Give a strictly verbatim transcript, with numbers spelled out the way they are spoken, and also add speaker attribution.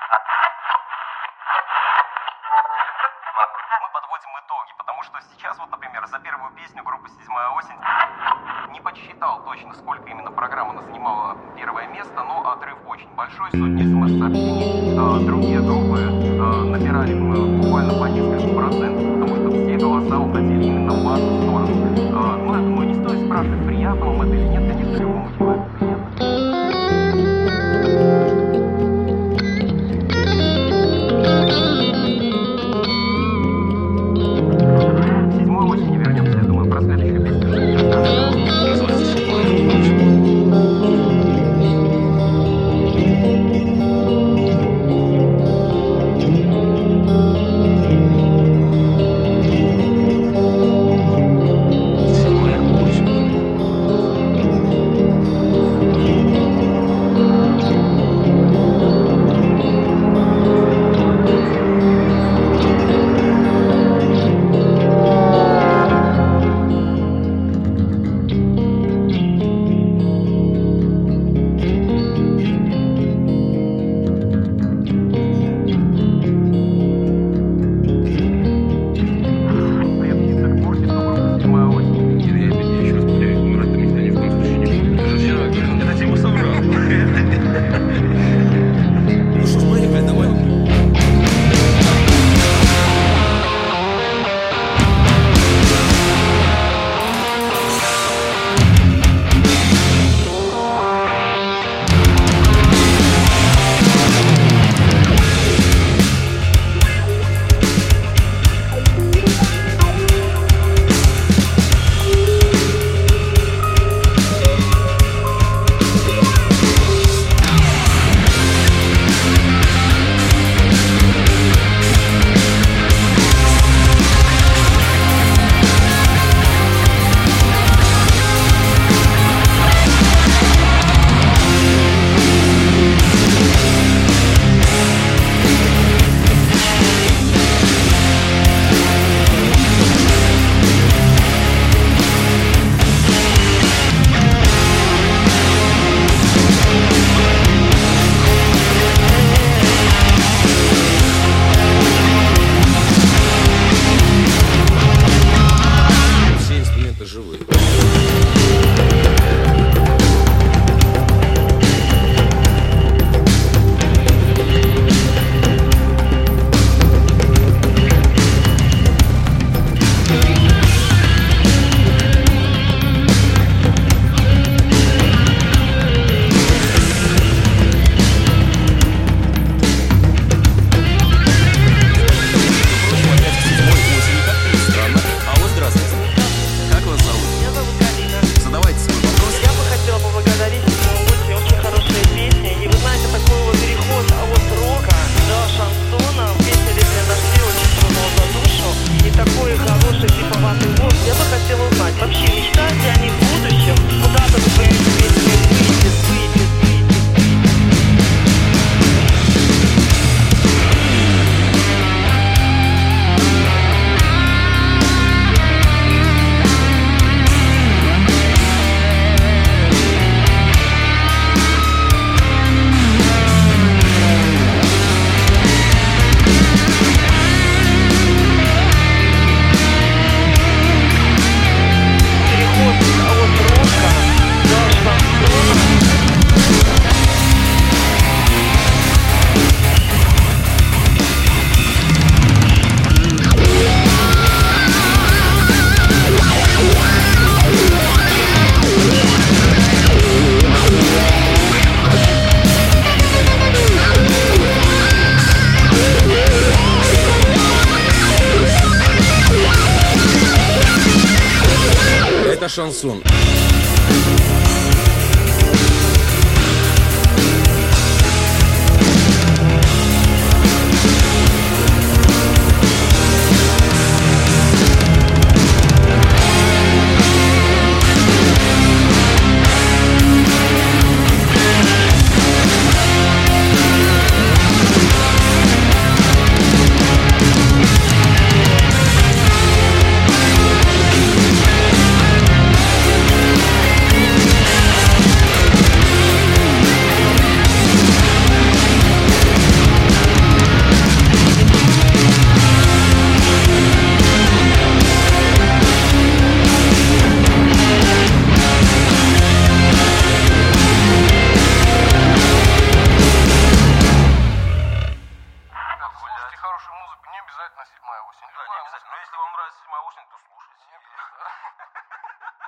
Speaker 1: Мы подводим итоги, потому что сейчас, вот, например, за первую песню группы «Седьмая осень» не подсчитал точно, сколько именно программ она занимала первое место, но отрыв очень большой, сотни смс-сообщений. А, другие группы а, набирали буквально по несколько процентов, потому что все голоса уходили именно в вашу сторону. А, ну, я думаю, не стоит спрашивать, приятно вам это или нет, конечно, любому человеку приятно.
Speaker 2: Шансон. Да, не обязательно. Но если вам нравится седьмая осень, то слушайте.
Speaker 3: Не обязательно.